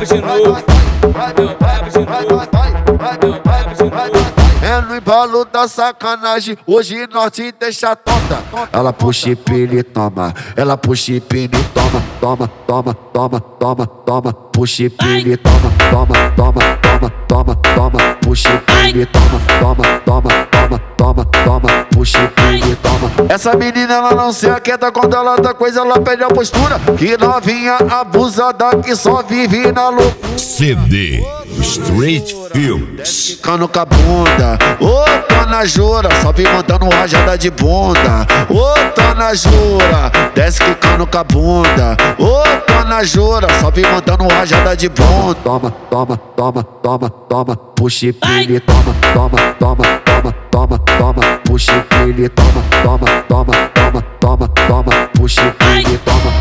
de novo. Deu brabo de novo. Deu brabo de novo. É no embalo da sacanagem, hoje nós te deixa tonta. Ela puxa e pila e toma, ela puxa e pila e toma, toma, toma, toma, toma, toma, puxa e pila e toma, toma, toma, toma, toma, toma, puxa e pila e toma, toma, toma, toma, toma, toma, puxa e pila e toma. Essa menina ela não se aquieta quando ela tá coisa, ela perde a postura. Que novinha abusada que só vive na loucura. CD Street Films. Ficando com a bunda, ô Dona Jura, só vem mandando rajada de bunda. Ô Dona Jura, desce quicando com a bunda. Ô Dona Jura, só vem mandando rajada de bunda. Toma, toma, toma, toma, toma, puxa e pila e toma, toma, toma, toma, toma, toma, puxa e pila e toma, toma, toma, toma, toma, toma, puxa e pila e toma.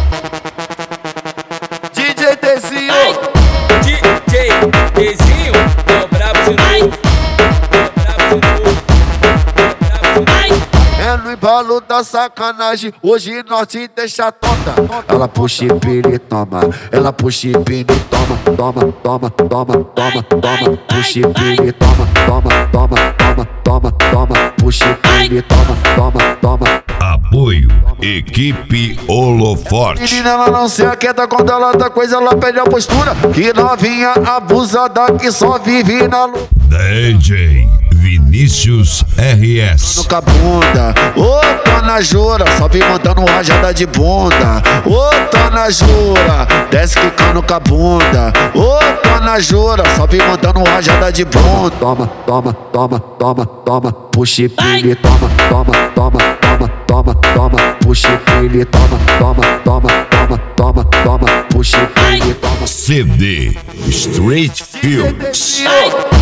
DJ Tezinho, DJ Tezinho, deu brabo de novo. Deu brabo de novo. Deu brabo de novo. é no embalo da sacanagem, hoje nós te deixa tonta. Ela puxa e pila e toma, ela puxa e pila e toma, toma, toma, toma, toma, toma, puxa e pila e toma, toma, toma, toma, toma, toma, puxa e pila e toma, toma, toma. Apoio Equipe Holoforte. Menina ela não se aquieta quando ela tá coisa, ela perde a postura. Que novinha abusada que só vive na lua. DJ Vinícius RS. Com a bunda, ô Dona Jura, só vem mandando rajada de bunda. Ô Dona Jura, desce quicando com a bunda. Ô Dona Jura, só vem mandando rajada de bunda. Toma, toma, toma, toma, toma, puxa e pila e toma, toma, toma, toma, toma, toma, puxa e pila e toma, toma, toma, toma, toma, toma, puxa e pila e toma. CD Street Films.